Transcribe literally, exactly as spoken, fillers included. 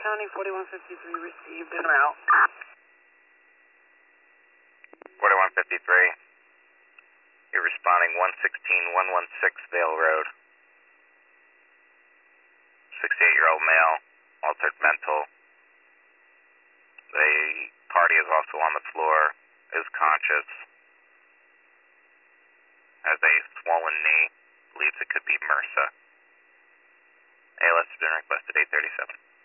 County, forty-one fifty-three received en route. forty-one fifty-three. You're responding one sixteen one sixteen Vale Road. sixty-eight-year-old male, altered mental. The party is also on the floor, is conscious. Has a swollen knee, believes it could be MRSA. A L S has been requested eight thirty-seven.